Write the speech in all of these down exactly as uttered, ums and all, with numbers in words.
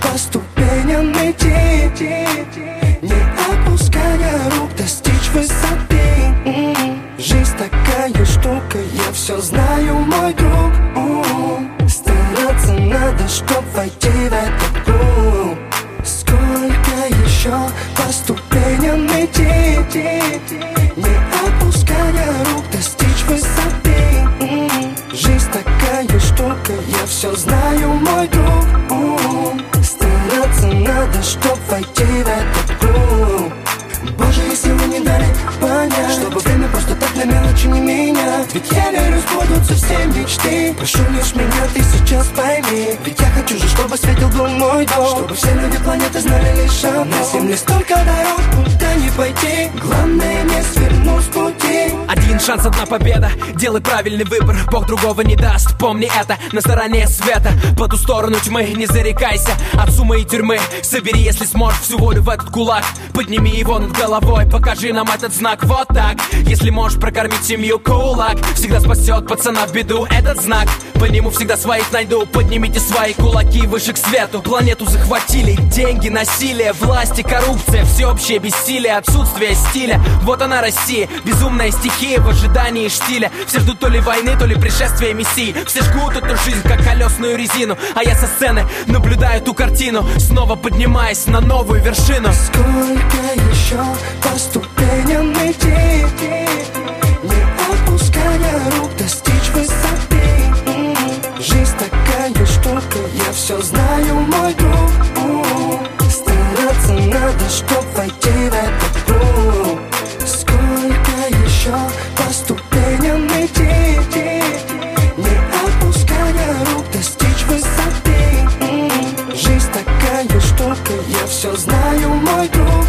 по ступеням идти, не опуская рук, достичь высоты. Жизнь такая штука, я все знаю, мой друг. Стараться надо, чтоб войти в этот круг. Сколько еще по ступеням идти, не опуская рук, достичь высоты. Жизнь такая штука, я все знаю, мой друг. Стараться надо, чтоб войти в этот круг. Божьи силы не дали понять, чтобы время просто так на мелочи не менять. Ведь я верю, сбудутся все мечты. Прошу лишь меня, ты сейчас пойми. Ведь я хочу же, чтобы светил был мой дом, чтобы все люди планеты знали лишь одно: на земле столько дорог, куда не пойти. Главное не свернуть с пути. Один шанс, одна победа. Делай правильный выбор, Бог другого не даст. Помни это, на стороне света, по ту сторону тьмы. Не зарекайся от суммы и тюрьмы. Собери, если сможешь, всю волю в этот кулак. Подними его над головой, покажи нам этот знак. Вот так. Если можешь прокормить семью, кулак всегда спасет пацана в беду. Этот знак, по нему всегда своих найду. Поднимите свои кулаки выше к свету. Планету захватили деньги, насилие, власть и коррупция, всеобщее бессилие, отсутствие стиля. Вот она, Россия, безумная стихия в ожидании штиля. Все ждут то ли войны, то ли пришествия мессии. Все жгут эту жизнь, как колесную резину, а я со сцены наблюдаю ту картину, снова поднимаясь на новую вершину. Сколько еще по ступеням идти, не опуская рук, достичь высоты. Жизнь такая штука, я все знаю, мой друг. Стараться надо, чтоб войти в этот круг. Сколько еще по ступеням идти, не опуская рук, достичь высоты. Жизнь такая штука, я все знаю, мой друг.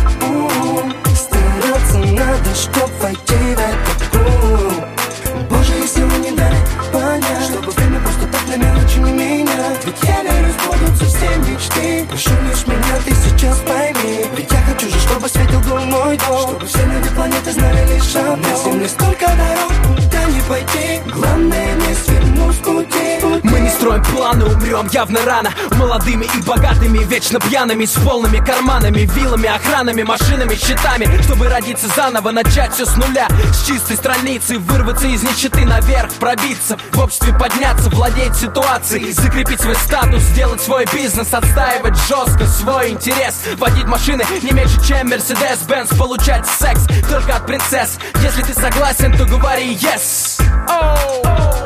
Стараться надо, чтоб войти в этот круг. Божьи силы не дали понять, чтобы время просто так на мелочи не менять. Ведь я верю, сбудутся все мечты. Прошу лишь меня, ты сейчас пойми. Ведь я хочу же, чтобы светил был мой дом, чтобы все люди планеты знали лишь одно: на земле столько дорог, куда не пойти. Главное не свернуть с пути. Мы не строим планы, умрем явно рано. Молодыми и богатыми, вечно пьяными, с полными карманами, виллами, охранами, машинами, счетами. Чтобы родиться заново, начать все с нуля, с чистой страницы, вырваться из нищеты наверх, пробиться, в обществе подняться, владеть ситуацией, закрепить свой статус, сделать свой бизнес, отстаивать жестко свой интерес, водить машины не меньше, чем Mercedes-Benz, получать секс только от принцесс. Если ты согласен, то говори yes. Oh.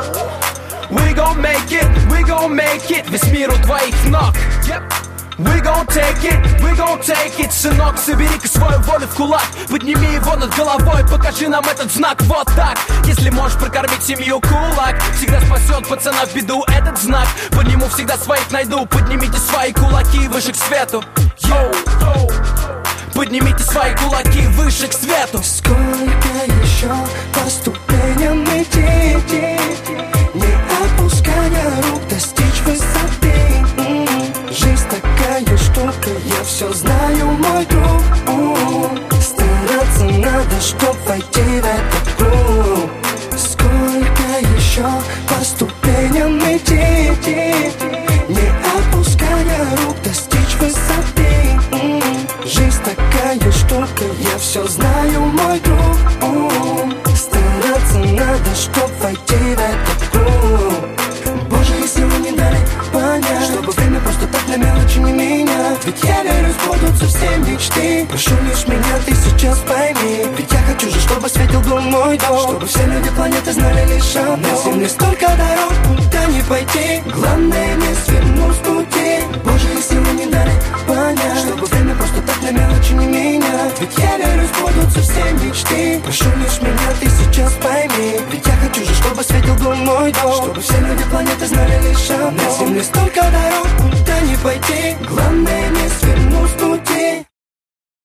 We gon' make it, we gon' make it. Весь мир у твоих ног. Yep. We gon' take it, we gon' take it. Сынок, собери-ка свою волю в кулак, подними его над головой, покажи нам этот знак. Вот так. Если можешь прокормить семью, кулак всегда спасет пацана в беду. Этот знак, по нему всегда своих найду. Поднимите свои кулаки выше к свету. Йоу, поднимите свои кулаки выше к свету. Сколько еще по ступеням идти, не опуская рук, достичь высоты. Жизнь такая штука, я все знаю, мой друг. Стараться надо, чтоб войти в этот круг. Сколько еще по ступеням идти, не опуская рук, достичь высоты. Жизнь такая штука, я все знаю, мой друг. Стараться надо, чтоб войти в этот круг. Божьи силы не дали понять, чтобы время просто так на мелочи не менять. Ведь я верю, сбудутся все мечты. Прошу лишь меня, ты сейчас пойми. Ведь я хочу же, чтобы светил был мой дом, чтобы все люди планеты знали лишь одно: на земле столько дорог, куда не пойти. Главное не свернуть с пути. Божьи силы не дали понять, чтобы время просто так на мелочи не менять. Ведь я верю, сбудутся все мечты. Прошу лишь меня, ты сейчас пойми. Ведь я хочу же, чтобы светил был мой дом, чтобы все люди планеты знали лишь одно: на земле столько дорог, куда не пойти. Главное не свернуть.